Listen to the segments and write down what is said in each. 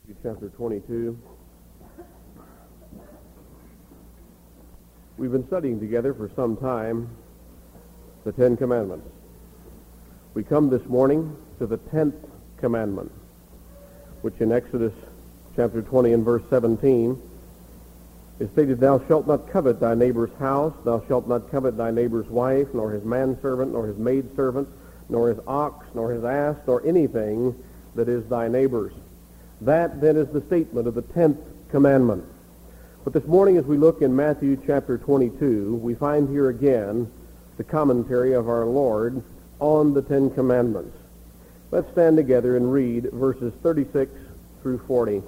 Chapter 22. We've been studying together for some time the Ten Commandments. We come this morning to the 10th commandment, which in Exodus chapter 20 and verse 17 is stated, "Thou shalt not covet thy neighbor's house, thou shalt not covet thy neighbor's wife, nor his manservant, nor his maidservant, nor his ox, nor his ass, nor anything that is thy neighbor's." That, then, is the statement of the 10th commandment. But this morning, as we look in Matthew chapter 22, we find here again the commentary of our Lord on the 10 commandments. Let's stand together and read verses 36 through 40.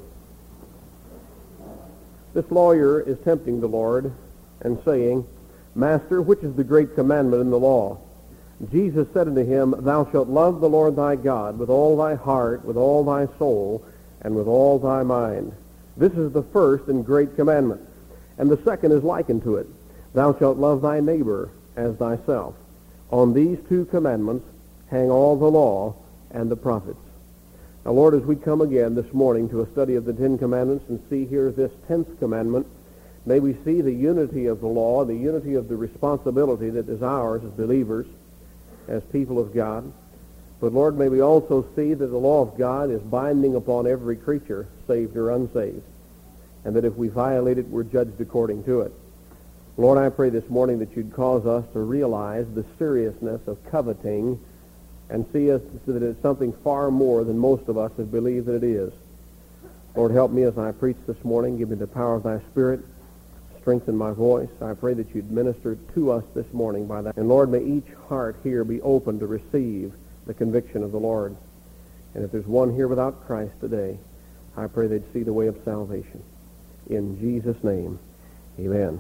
This lawyer is tempting the Lord and saying, "Master, which is the great commandment in the law?" Jesus said unto him, "Thou shalt love the Lord thy God with all thy heart, with all thy soul, and with all thy mind. This is the first and great commandment. And the second is like unto it. Thou shalt love thy neighbor as thyself. On these two commandments hang all the law and the prophets." Now, Lord, as we come again this morning to a study of the 10 commandments and see here this 10th commandment, may we see the unity of the law, the unity of the responsibility that is ours as believers, as people of God. But, Lord, may we also see that the law of God is binding upon every creature, saved or unsaved, and that if we violate it, we're judged according to it. Lord, I pray this morning that you'd cause us to realize the seriousness of coveting and see us that it's something far more than most of us have believed that it is. Lord, help me as I preach this morning. Give me the power of thy Spirit. Strengthen my voice. I pray that you'd minister to us this morning by that. And, Lord, may each heart here be open to receive the conviction of the Lord. And if there's one here without Christ today, I pray they'd see the way of salvation. In Jesus' name, amen.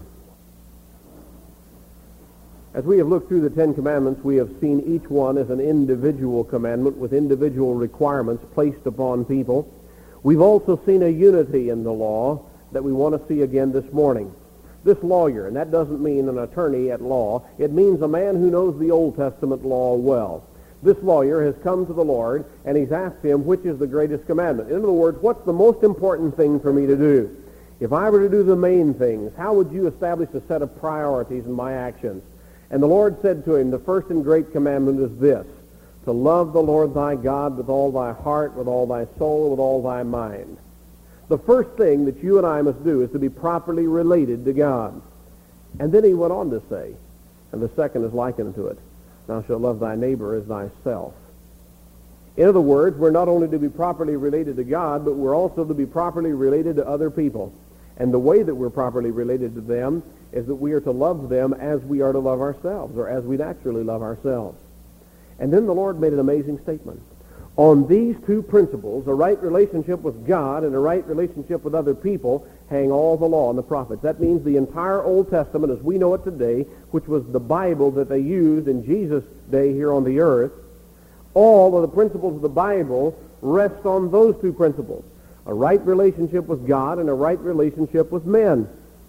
As we have looked through the 10 commandments, we have seen each one as an individual commandment with individual requirements placed upon people. We've also seen a unity in the law that we want to see again this morning. This lawyer, and that doesn't mean an attorney at law, it means a man who knows the Old Testament law well. This lawyer has come to the Lord, and he's asked him, which is the greatest commandment? In other words, what's the most important thing for me to do? If I were to do the main things, how would you establish a set of priorities in my actions? And the Lord said to him, the first and great commandment is this, to love the Lord thy God with all thy heart, with all thy soul, with all thy mind. The first thing that you and I must do is to be properly related to God. And then he went on to say, and the second is likened to it, thou shalt love thy neighbor as thyself. In other words, we're not only to be properly related to God, but we're also to be properly related to other people. And the way that we're properly related to them is that we are to love them as we are to love ourselves, or as we naturally love ourselves. And then the Lord made an amazing statement. On these two principles, a right relationship with God and a right relationship with other people, hang all the law and the prophets. That means the entire Old Testament as we know it today, which was the Bible that they used in Jesus' day here on the earth, all of the principles of the Bible rest on those two principles. A right relationship with God and a right relationship with men.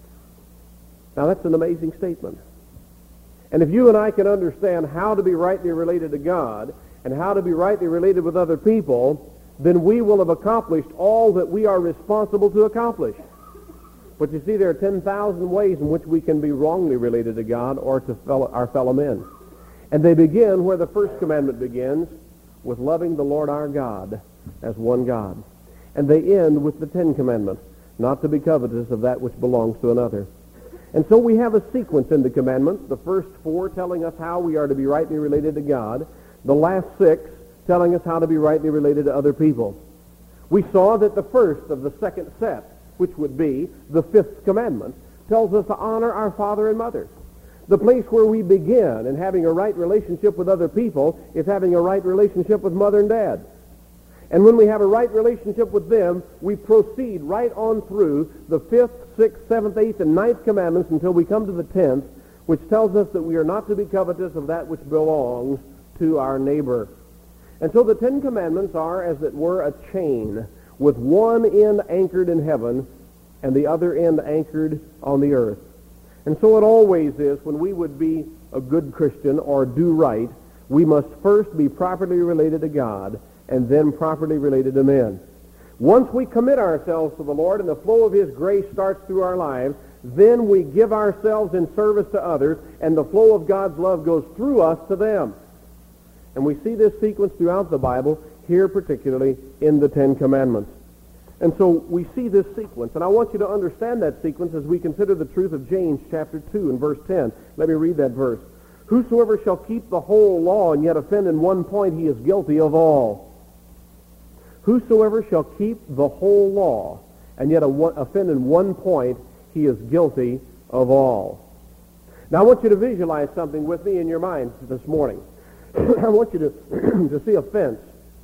Now that's an amazing statement. And if you and I can understand how to be rightly related to God and how to be rightly related with other people, then we will have accomplished all that we are responsible to accomplish. But you see, there are 10,000 ways in which we can be wrongly related to God or to our fellow men. And they begin where the first commandment begins, with loving the Lord our God as one God. And they end with the 10 commandments, not to be covetous of that which belongs to another. And so we have a sequence in the commandments, the first 4 telling us how we are to be rightly related to God, the last 6 telling us how to be rightly related to other people. We saw that the first of the second set, which would be the 5th commandment, tells us to honor our father and mother. The place where we begin in having a right relationship with other people is having a right relationship with mother and dad. And when we have a right relationship with them, we proceed right on through the 5th, 6th, 7th, 8th, and 9th commandments until we come to the 10th, which tells us that we are not to be covetous of that which belongs to our neighbor. And so the 10 commandments are, as it were, a chain with one end anchored in heaven and the other end anchored on the earth. And so it always is when we would be a good Christian or do right, we must first be properly related to God and then properly related to men. Once we commit ourselves to the Lord and the flow of His grace starts through our lives, then we give ourselves in service to others, and the flow of God's love goes through us to them. And we see this sequence throughout the Bible, here particularly in the Ten Commandments. And so we see this sequence, and I want you to understand that sequence as we consider the truth of James chapter 2 and verse 10. Let me read that verse. Whosoever shall keep the whole law and yet offend in one point, he is guilty of all. Whosoever shall keep the whole law and yet offend in one point, he is guilty of all. Now I want you to visualize something with me in your mind this morning. I want you to see a fence.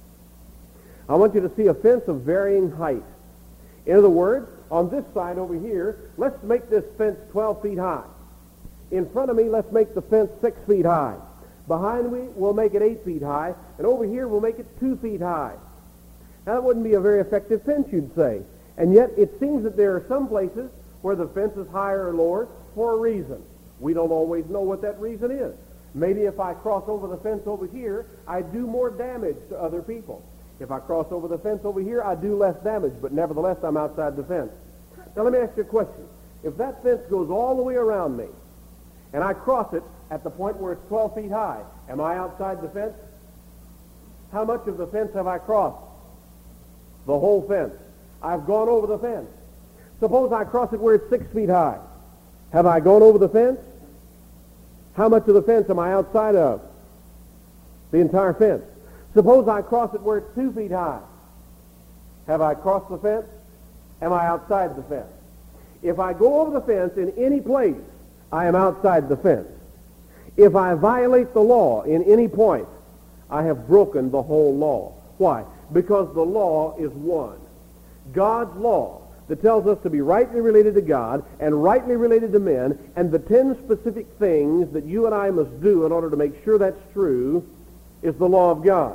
I want you to see a fence of varying height. In other words, on this side over here, let's make this fence 12 feet high. In front of me, let's make the fence 6 feet high. Behind me, we'll make it 8 feet high. And over here, we'll make it 2 feet high. Now, that wouldn't be a very effective fence, you'd say. And yet, it seems that there are some places where the fence is higher or lower for a reason. We don't always know what that reason is. Maybe if I cross over the fence over here, I do more damage to other people. If I cross over the fence over here, I do less damage, but nevertheless, I'm outside the fence. Now, let me ask you a question. If that fence goes all the way around me, and I cross it at the point where it's 12 feet high, am I outside the fence? How much of the fence have I crossed? The whole fence. I've gone over the fence. Suppose I cross it where it's 6 feet high. Have I gone over the fence? How much of the fence am I outside of? The entire fence. Suppose I cross it where it's 2 feet high. Have I crossed the fence? Am I outside the fence? If I go over the fence in any place, I am outside the fence. If I violate the law in any point, I have broken the whole law. Why? Because the law is one. God's law that tells us to be rightly related to God and rightly related to men, and the 10 specific things that you and I must do in order to make sure that's true, is the law of God.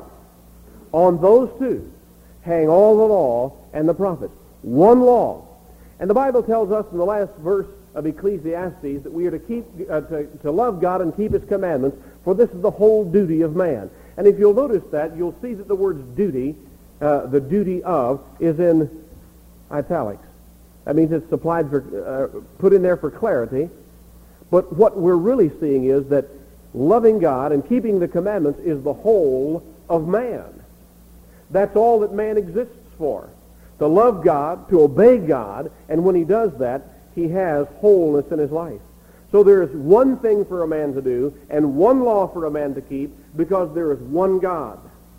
On those two hang all the law and the prophets. One law. And the Bible tells us in the last verse of Ecclesiastes that we are to keep to love God and keep His commandments, for this is the whole duty of man. And if you'll notice that, you'll see that the word duty, the duty of, is in italics. That means it's supplied for, put in there for clarity. But what we're really seeing is that loving God and keeping the commandments is the whole of man. That's all that man exists for. To love God, to obey God, and when he does that, he has wholeness in his life. So there is one thing for a man to do and one law for a man to keep because there is one God.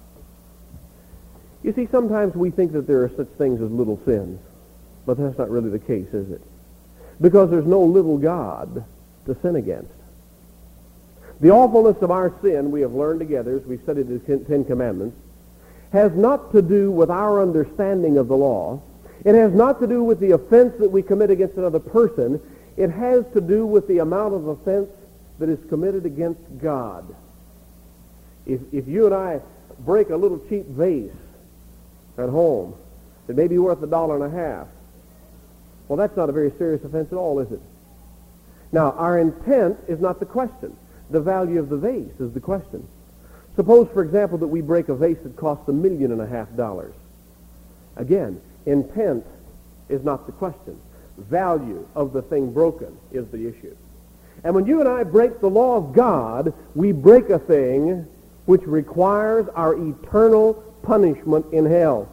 You see, sometimes we think that there are such things as little sins, but that's not really the case, is it? Because there's no little God to sin against. The awfulness of our sin, we have learned together as we studied the Ten Commandments, has not to do with our understanding of the law. It has not to do with the offense that we commit against another person. It has to do with the amount of offense that is committed against God. If you and I break a little cheap vase at home that may be worth $1.50, well, that's not a very serious offense at all, is it? Now, our intent is not the question. The value of the vase is the question. Suppose, for example, that we break a vase that costs $1.5 million. Again, intent is not the question. Value of the thing broken is the issue. And when you and I break the law of God, we break a thing which requires our eternal punishment in hell.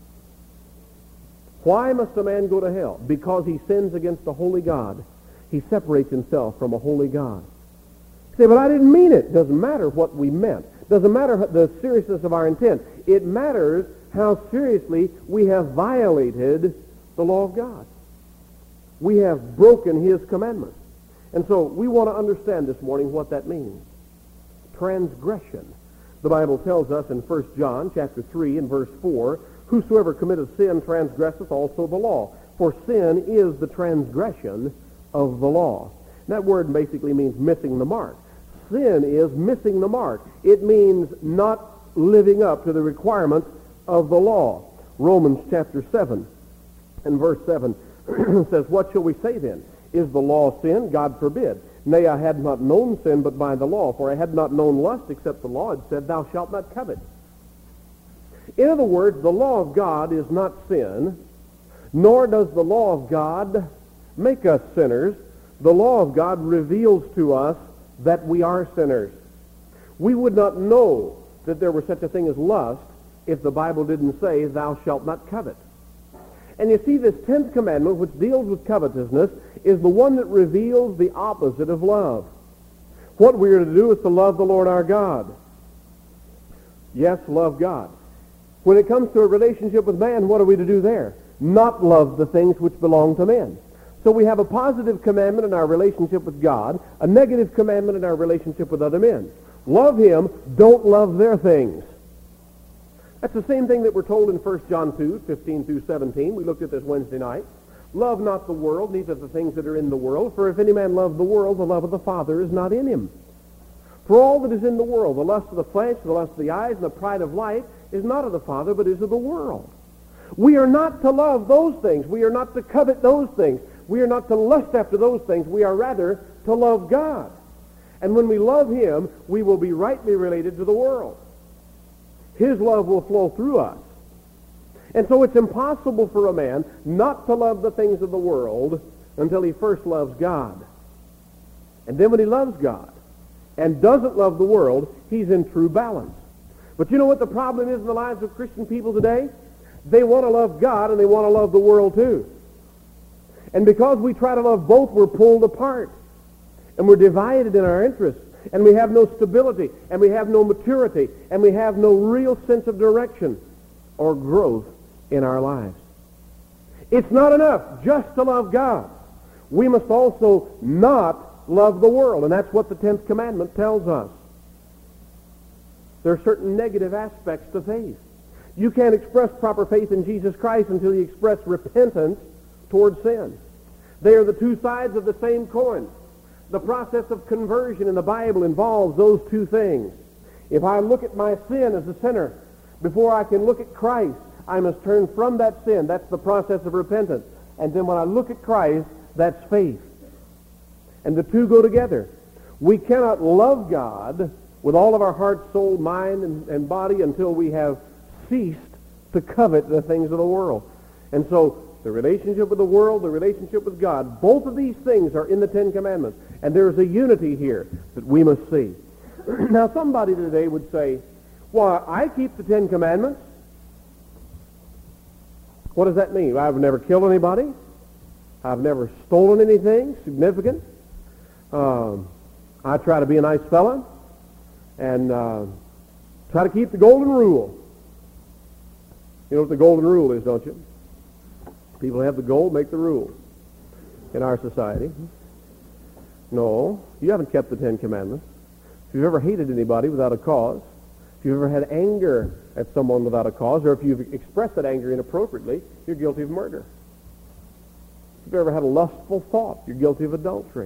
Why must a man go to hell? Because he sins against a holy God. He separates himself from a holy God. You say, but I didn't mean it. Doesn't matter what we meant. Doesn't matter the seriousness of our intent. It matters how seriously we have violated the law of God. We have broken His commandments. And so we want to understand this morning what that means. Transgression. The Bible tells us in 1 John chapter 3 and verse 4, whosoever committeth sin transgresseth also the law, for sin is the transgression of the law. And that word basically means missing the mark. Sin is missing the mark. It means not living up to the requirements of the law. Romans chapter 7 and verse 7 says, what shall we say then? Is the law sin? God forbid. Nay, I had not known sin but by the law, for I had not known lust except the law had said, thou shalt not covet. In other words, the law of God is not sin, nor does the law of God make us sinners. The law of God reveals to us that we are sinners. We would not know that there was such a thing as lust if the Bible didn't say, thou shalt not covet. And you see, this 10th commandment, which deals with covetousness, is the one that reveals the opposite of love. What we are to do is to love the Lord our God. Yes, love God. When it comes to a relationship with man, what are we to do there? Not love the things which belong to men. So we have a positive commandment in our relationship with God, a negative commandment in our relationship with other men. Love him, don't love their things. That's the same thing that we're told in 1 John 2, 15 through 17. We looked at this Wednesday night. Love not the world, neither the things that are in the world. For if any man love the world, the love of the Father is not in him. For all that is in the world, the lust of the flesh, the lust of the eyes, and the pride of life, is not of the Father, but is of the world. We are not to love those things. We are not to covet those things. We are not to lust after those things. We are rather to love God. And when we love him, we will be rightly related to the world. His love will flow through us. And so it's impossible for a man not to love the things of the world until he first loves God. And then when he loves God and doesn't love the world, he's in true balance. But you know what the problem is in the lives of Christian people today? They want to love God and they want to love the world too. And because we try to love both, we're pulled apart. And we're divided in our interests. And we have no stability. And we have no maturity. And we have no real sense of direction or growth in our lives. It's not enough just to love God. We must also not love the world. And that's what the 10th commandment tells us. There are certain negative aspects to faith. You can't express proper faith in Jesus Christ until you express repentance toward sin. They are the two sides of the same coin. The process of conversion in the Bible involves those two things. If I look at my sin as a sinner, before I can look at Christ, I must turn from that sin. That's the process of repentance. And then when I look at Christ, that's faith. And the two go together. We cannot love God with all of our heart, soul, mind, and body until we have ceased to covet the things of the world. And so the relationship with the world, the relationship with God, both of these things are in the 10 Commandments. And there's a unity here that we must see. Now somebody today would say, well, I keep the 10 Commandments. What does that mean? I've never killed anybody. I've never stolen anything significant. I try to be a nice fella and try to keep the golden rule. You know what the golden rule is, don't you? People have the gold, make the rule in our society. No, you haven't kept the 10 Commandments. If you've ever hated anybody without a cause, if you've ever had anger at someone without a cause, or if you've expressed that anger inappropriately, you're guilty of murder. If you've ever had a lustful thought, you're guilty of adultery.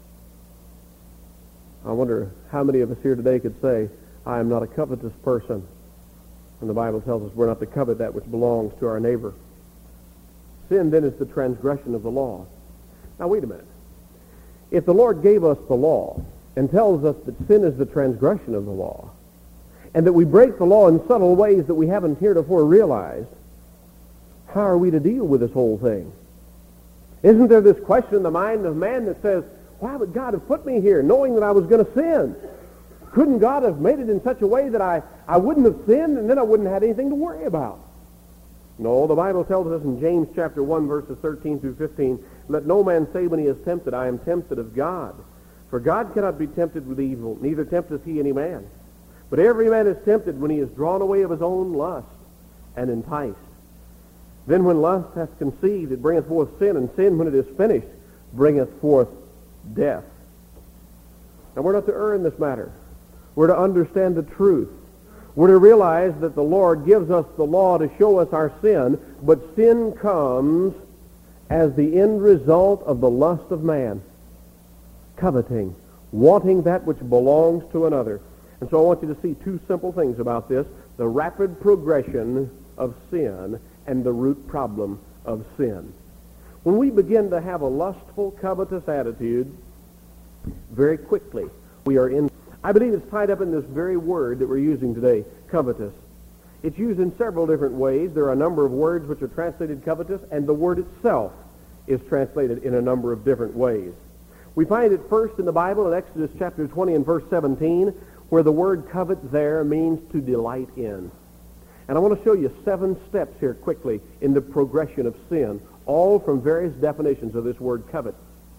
I wonder how many of us here today could say, I am not a covetous person. And the Bible tells us we're not to covet that which belongs to our neighbor. Sin then is the transgression of the law. Now wait a minute. If the Lord gave us the law and tells us that sin is the transgression of the law, and that we break the law in subtle ways that we haven't heretofore realized, how are we to deal with this whole thing? Isn't there this question in the mind of man that says, why would God have put me here knowing that I was going to sin? Couldn't God have made it in such a way that I wouldn't have sinned and then I wouldn't have anything to worry about? No, the Bible tells us in James chapter 1, verses 13 through 15, let no man say when he is tempted, I am tempted of God. For God cannot be tempted with evil, neither tempteth he any man. But every man is tempted when he is drawn away of his own lust and enticed. Then when lust hath conceived, it bringeth forth sin, and sin, when it is finished, bringeth forth death. Now we're not to earn this matter. We're to understand the truth. We're to realize that the Lord gives us the law to show us our sin, but sin comes as the end result of the lust of man. Coveting, wanting that which belongs to another. And so I want you to see two simple things about this: the rapid progression of sin and the root problem of sin. When we begin to have a lustful, covetous attitude, very quickly we are in. I believe it's tied up in this very word that we're using today, covetous. It's used in several different ways. There are a number of words which are translated covetous, and the word itself is translated in a number of different ways. We find it first in the Bible in Exodus chapter 20 and verse 17, where the word covet there means to delight in. And I want to show you 7 steps here quickly in the progression of sin, all from various definitions of this word covet.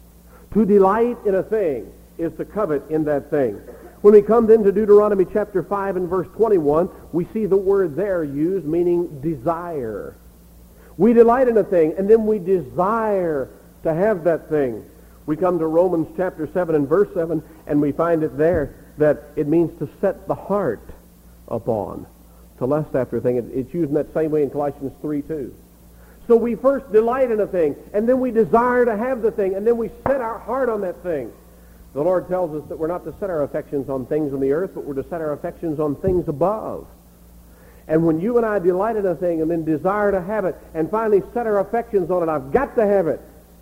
To delight in a thing is to covet in that thing. When we come then to Deuteronomy chapter 5 and verse 21, we see the word there used meaning desire. We delight in a thing, and then we desire to have that thing. We come to Romans chapter 7 and verse 7, and we find it there that it means to set the heart upon, to lust after a thing. It's used in that same way in Colossians 3 too. So we first delight in a thing, and then we desire to have the thing, and then we set our heart on that thing. The Lord tells us that we're not to set our affections on things on the earth, but we're to set our affections on things above. And when you and I delight in a thing and then desire to have it and finally set our affections on it, I've got to have it,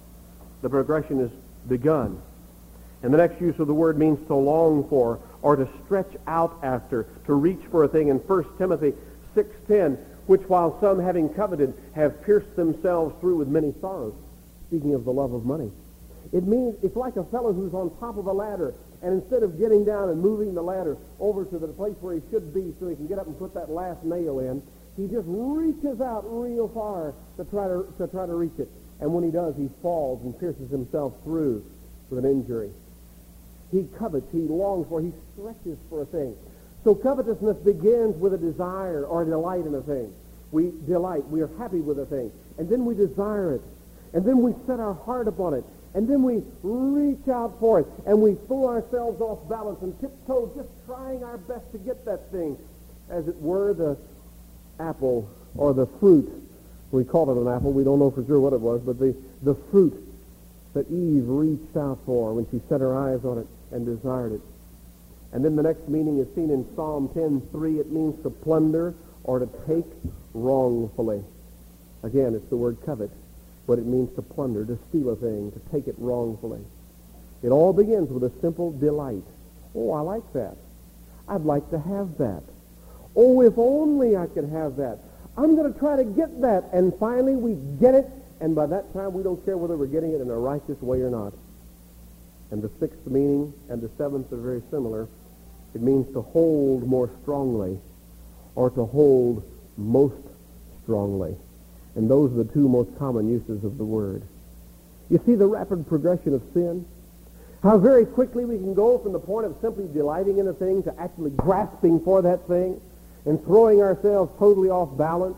the progression is begun. And the next use of the word means to long for or to stretch out after, to reach for a thing. In 1 Timothy 6:10, which while some having coveted have pierced themselves through with many sorrows. Speaking of the love of money. It means it's like a fellow who's on top of a ladder, and instead of getting down and moving the ladder over to the place where he should be so he can get up and put that last nail in, he just reaches out real far to try to reach it. And when he does, he falls and pierces himself through with an injury. He covets, he longs for, he stretches for a thing. So covetousness begins with a desire or a delight in a thing. We delight, we are happy with a thing, and then we desire it, and then we set our heart upon it. And then we reach out for it, and we throw ourselves off balance and tiptoe, just trying our best to get that thing. As it were, the apple or the fruit. We call it an apple. We don't know for sure what it was, but the fruit that Eve reached out for when she set her eyes on it and desired it. And then the next meaning is seen in Psalm 10:3. It means to plunder or to take wrongfully. Again, it's the word covet. What it means to plunder, to steal a thing, to take it wrongfully. It all begins with a simple delight. Oh, I like that. I'd like to have that. Oh, if only I could have that. I'm going to try to get that. And finally we get it, and by that time we don't care whether we're getting it in a righteous way or not. And the 6th meaning and the 7th are very similar. It means to hold more strongly or to hold most strongly. And those are the 2 most common uses of the word. You see the rapid progression of sin? How very quickly we can go from the point of simply delighting in a thing to actually grasping for that thing and throwing ourselves totally off balance.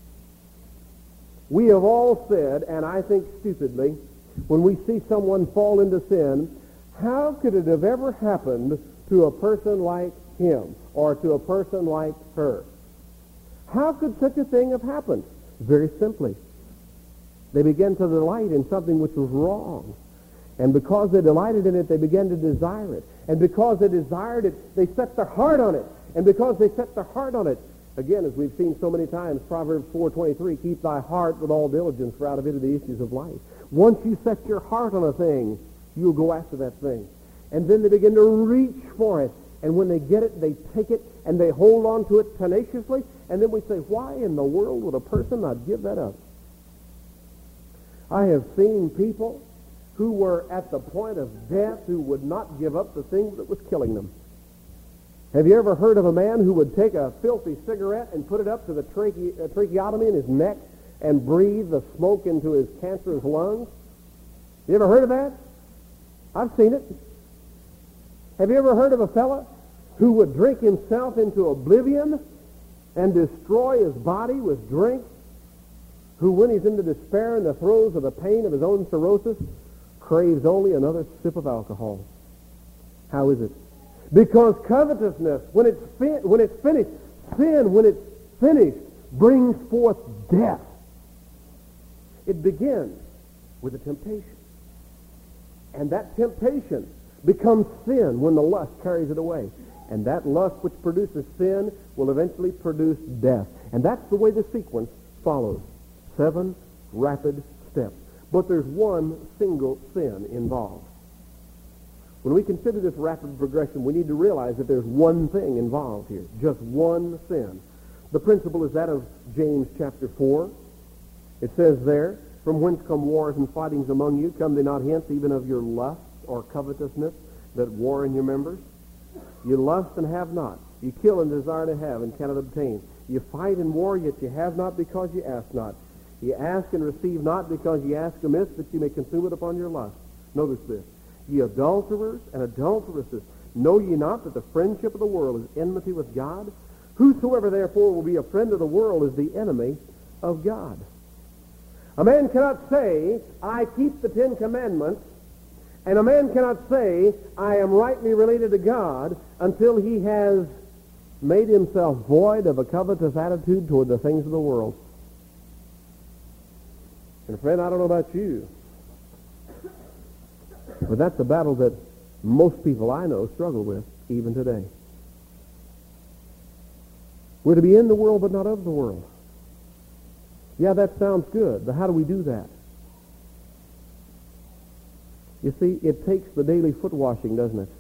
We have all said, and I think stupidly, when we see someone fall into sin, how could it have ever happened to a person like him or to a person like her? How could such a thing have happened? Very simply, they began to delight in something which was wrong. And because they delighted in it, they began to desire it. And because they desired it, they set their heart on it. And because they set their heart on it, again, as we've seen so many times, Proverbs 4:23, keep thy heart with all diligence, for out of it are the issues of life. Once you set your heart on a thing, you'll go after that thing. And then they begin to reach for it. And when they get it, they take it, and they hold on to it tenaciously. And then we say, why in the world would a person not give that up? I have seen people who were at the point of death who would not give up the thing that was killing them. Have you ever heard of a man who would take a filthy cigarette and put it up to the tracheotomy in his neck and breathe the smoke into his cancerous lungs? You ever heard of that? I've seen it. Have you ever heard of a fella who would drink himself into oblivion and destroy his body with drink? Who, when he's into despair and the throes of the pain of his own cirrhosis, craves only another sip of alcohol? How is it? Because covetousness, when it's finished, sin, when it's finished, brings forth death. It begins with a temptation. And that temptation becomes sin when the lust carries it away. And that lust which produces sin will eventually produce death. And that's the way the sequence follows. 7 rapid steps. But there's one single sin involved. When we consider this rapid progression, we need to realize that there's one thing involved here. Just one sin. The principle is that of James chapter 4. It says there, from whence come wars and fightings among you? Come they not hence even of your lust or covetousness that war in your members? You lust and have not. You kill and desire to have and cannot obtain. You fight and war, yet you have not because you ask not. You ask and receive not because you ask amiss, that you may consume it upon your lust. Notice this. Ye adulterers and adulteresses, know ye not that the friendship of the world is enmity with God? Whosoever therefore will be a friend of the world is the enemy of God. A man cannot say, I keep the 10 Commandments, and a man cannot say, I am rightly related to God, until he has made himself void of a covetous attitude toward the things of the world. And friend, I don't know about you, but that's a battle that most people I know struggle with even today. We're to be in the world but not of the world. Yeah, that sounds good, but how do we do that? You see, it takes the daily foot washing, doesn't it?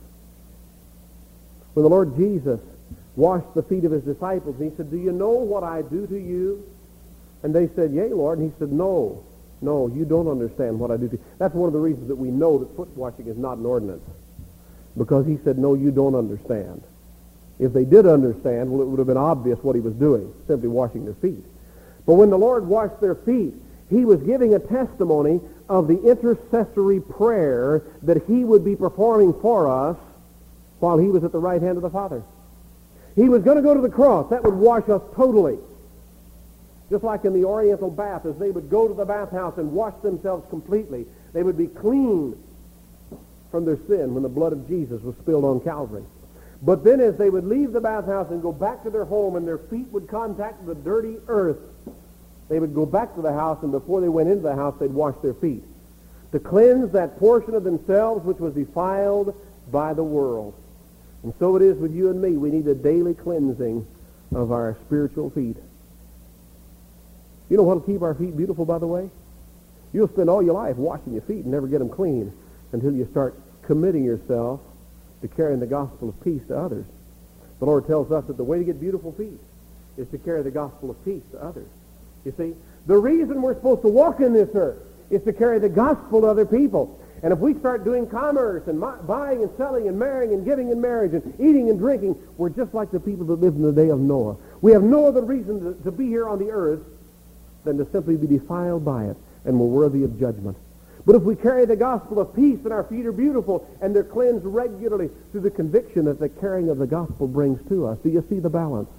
When the Lord Jesus washed the feet of his disciples, he said, do you know what I do to you? And they said, yea, Lord. And he said, no, you don't understand what I do to you. That's one of the reasons that we know that foot washing is not an ordinance. Because he said, no, you don't understand. If they did understand, well, it would have been obvious what he was doing, simply washing their feet. But when the Lord washed their feet, he was giving a testimony of the intercessory prayer that he would be performing for us while he was at the right hand of the Father. He was going to go to the cross. That would wash us totally. Just like in the Oriental bath, as they would go to the bathhouse and wash themselves completely, they would be clean from their sin when the blood of Jesus was spilled on Calvary. But then as they would leave the bathhouse and go back to their home and their feet would contact the dirty earth, they would go back to the house, and before they went into the house, they'd wash their feet to cleanse that portion of themselves which was defiled by the world. And so it is with you and me. We need a daily cleansing of our spiritual feet. You know what will keep our feet beautiful, by the way? You'll spend all your life washing your feet and never get them clean until you start committing yourself to carrying the gospel of peace to others. The Lord tells us that the way to get beautiful feet is to carry the gospel of peace to others. You see, the reason we're supposed to walk in this earth is to carry the gospel to other people. And if we start doing commerce and buying and selling and marrying and giving in marriage and eating and drinking, we're just like the people that lived in the day of Noah. We have no other reason to be here on the earth than to simply be defiled by it, and we're worthy of judgment. But if we carry the gospel of peace, and our feet are beautiful and they're cleansed regularly through the conviction that the carrying of the gospel brings to us. Do you see the balance?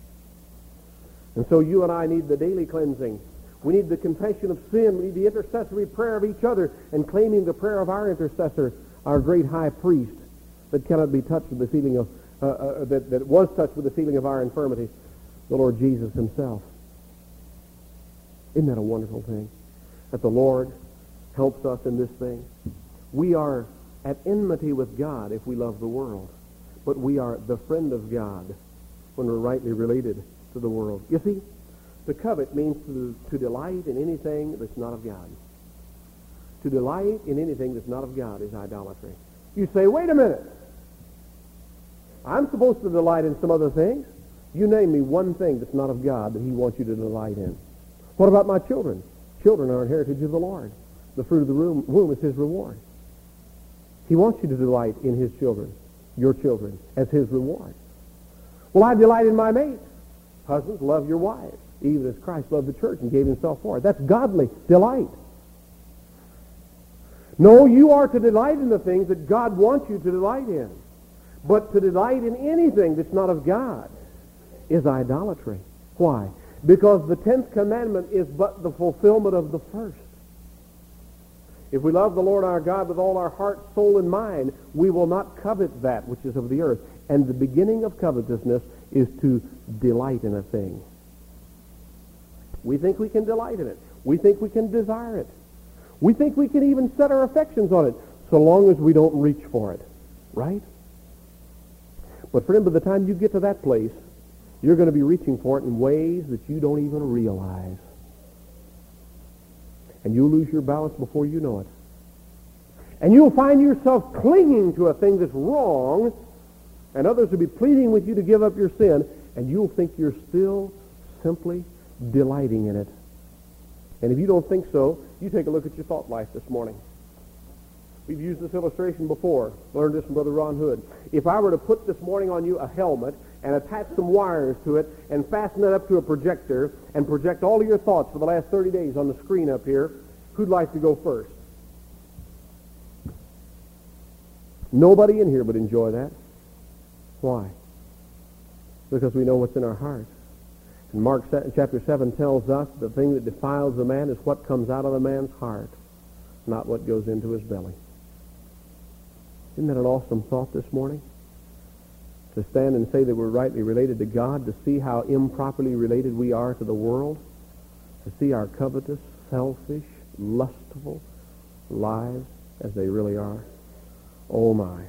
And so you and I need the daily cleansing. We need the confession of sin. We need the intercessory prayer of each other, and claiming the prayer of our intercessor, our great high priest, that cannot be touched with the feeling of, that was touched with the feeling of our infirmities, the Lord Jesus himself. Isn't that a wonderful thing? That the Lord helps us in this thing. We are at enmity with God if we love the world, but we are the friend of God when we're rightly related to the world. You see, to covet means to delight in anything that's not of God. To delight in anything that's not of God is idolatry. You say, wait a minute. I'm supposed to delight in some other things. You name me one thing that's not of God that he wants you to delight in. What about my children? Children are an heritage of the Lord. The fruit of the womb is his reward. He wants you to delight in his children, your children, as his reward. Well, I delight in my mate. Husbands, love your wives, even as Christ loved the church and gave himself for it. That's godly delight. No, you are to delight in the things that God wants you to delight in. But to delight in anything that's not of God is idolatry. Why? Because the 10th commandment is but the fulfillment of the first. If we love the Lord our God with all our heart, soul, and mind, we will not covet that which is of the earth. And the beginning of covetousness is to delight in a thing. We think we can delight in it. We think we can desire it. We think we can even set our affections on it, so long as we don't reach for it. Right? But friend, by the time you get to that place, you're going to be reaching for it in ways that you don't even realize. And you'll lose your balance before you know it. And you'll find yourself clinging to a thing that's wrong, and others will be pleading with you to give up your sin, and you'll think you're still simply delighting in it. And if you don't think so, you take a look at your thought life this morning. We've used this illustration before. Learned this from Brother Ron Hood. If I were to put this morning on you a helmet and attach some wires to it and fasten it up to a projector and project all of your thoughts for the last 30 days on the screen up here, who'd like to go first? Nobody in here would enjoy that. Why? Because we know what's in our hearts. And Mark chapter 7 tells us the thing that defiles a man is what comes out of the man's heart, not what goes into his belly. Isn't that an awesome thought this morning? To stand and say that we're rightly related to God, to see how improperly related we are to the world, to see our covetous, selfish, lustful lives as they really are. Oh my.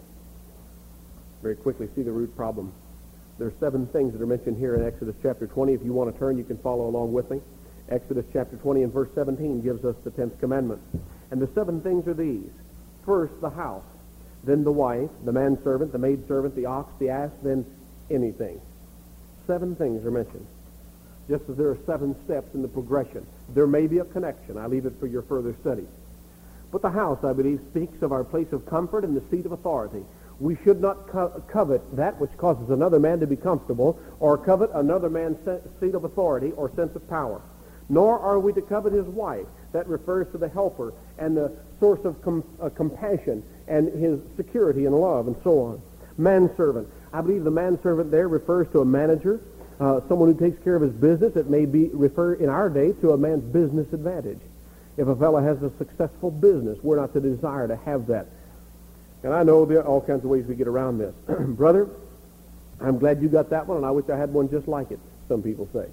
Very quickly, see the root problem. There are 7 things that are mentioned here in Exodus chapter 20. If you want to turn, you can follow along with me. Exodus chapter 20 and verse 17 gives us the 10th commandment. And the 7 things are these. First, the house. Then the wife, the manservant, the maidservant, the ox, the ass, then anything. 7 things are mentioned. Just as there are 7 steps in the progression. There may be a connection. I leave it for your further study. But the house, I believe, speaks of our place of comfort and the seat of authority. We should not covet that which causes another man to be comfortable or covet another man's seat of authority or sense of power. Nor are we to covet his wife. That refers to the helper and the source of compassion and his security and love and so on. Manservant. I believe the manservant there refers to a manager, someone who takes care of his business. It may be refer in our day to a man's business advantage. If a fellow has a successful business, we're not to desire to have that. And I know there are all kinds of ways we get around this. Brother, I'm glad you got that one, and I wish I had one just like it, some people say.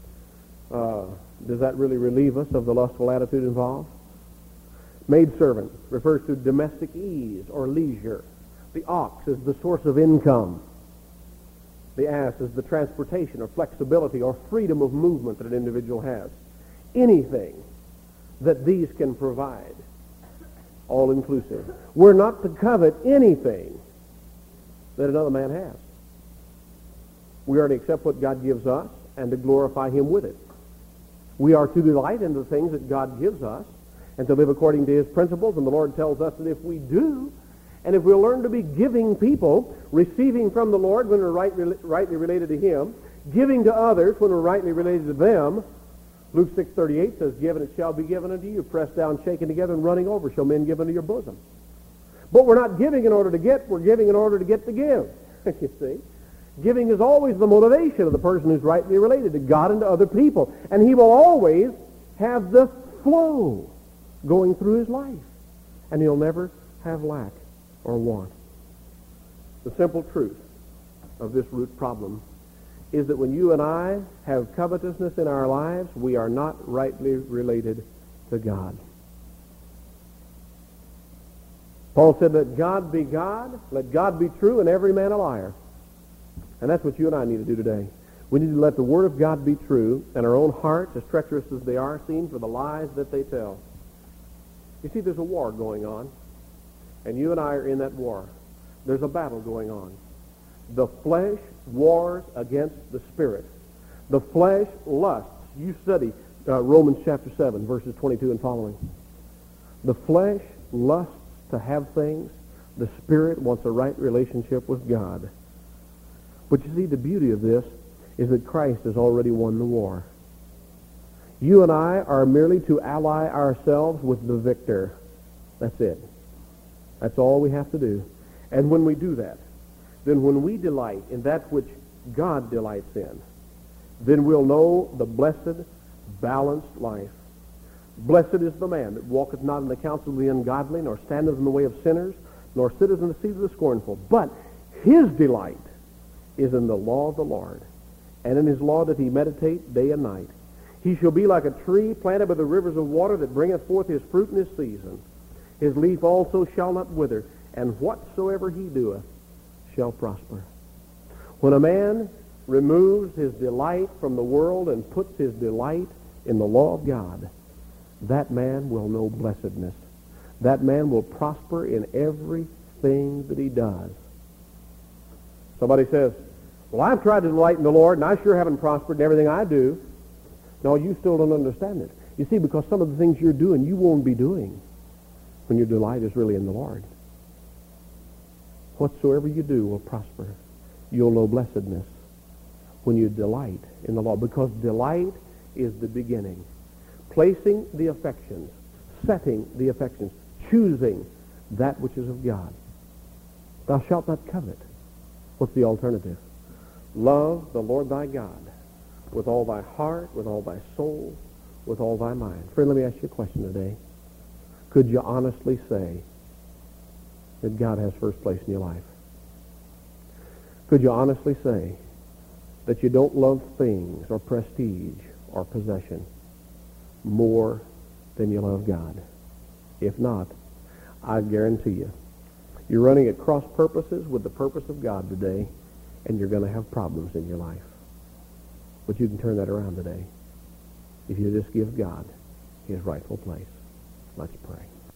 Does that really relieve us of the lustful attitude involved? Maidservant refers to domestic ease or leisure. The ox is the source of income. The ass is the transportation or flexibility or freedom of movement that an individual has. Anything that these can provide. All-inclusive. We're not to covet anything that another man has. We are to accept what God gives us and to glorify him with it. We are to delight in the things that God gives us and to live according to his principles, and the Lord tells us that if we do, and if we'll learn to be giving people, receiving from the Lord when we're rightly related to him, giving to others when we're rightly related to them, Luke 6:38 says, "Given it shall be given unto you, pressed down, shaken together, and running over shall men give unto your bosom." But we're not giving in order to get, we're giving in order to get to give. You see? Giving is always the motivation of the person who's rightly related to God and to other people. And he will always have the flow going through his life. And he'll never have lack or want. The simple truth of this root problem is that when you and I have covetousness in our lives, we are not rightly related to God. Paul said, "Let God be God, let God be true, and every man a liar." And that's what you and I need to do today. We need to let the Word of God be true, and our own hearts, as treacherous as they are, seem for the lies that they tell. You see, there's a war going on, and you and I are in that war. There's a battle going on. The flesh wars against the Spirit. The flesh lusts. You study Romans chapter 7, verses 22 and following. The flesh lusts to have things. The Spirit wants a right relationship with God. But you see, the beauty of this is that Christ has already won the war. You and I are merely to ally ourselves with the victor. That's it. That's all we have to do. And when we do that, then when we delight in that which God delights in, then we'll know the blessed, balanced life. Blessed is the man that walketh not in the counsel of the ungodly, nor standeth in the way of sinners, nor sitteth in the seat of the scornful. But his delight is in the law of the Lord, and in his law doth he meditate day and night. He shall be like a tree planted by the rivers of water that bringeth forth his fruit in his season. His leaf also shall not wither, and whatsoever he doeth shall prosper. When a man removes his delight from the world and puts his delight in the law of God, that man will know blessedness. That man will prosper in everything that he does. Somebody says, Well, I've tried to delight in the Lord, and I sure haven't prospered in everything I do. No, you still don't understand it. You see, because some of the things you're doing, you won't be doing when your delight is really in the Lord. Whatsoever you do will prosper. You'll know blessedness when you delight in the Lord, because delight is the beginning. Placing the affections, setting the affections, choosing that which is of God. Thou shalt not covet. What's the alternative? Love the Lord thy God with all thy heart, with all thy soul, with all thy mind. Friend, let me ask you a question today. Could you honestly say that God has first place in your life? Could you honestly say that you don't love things or prestige or possession more than you love God? If not, I guarantee you, you're running at cross purposes with the purpose of God today, and you're going to have problems in your life. But you can turn that around today if you just give God his rightful place. Let's pray.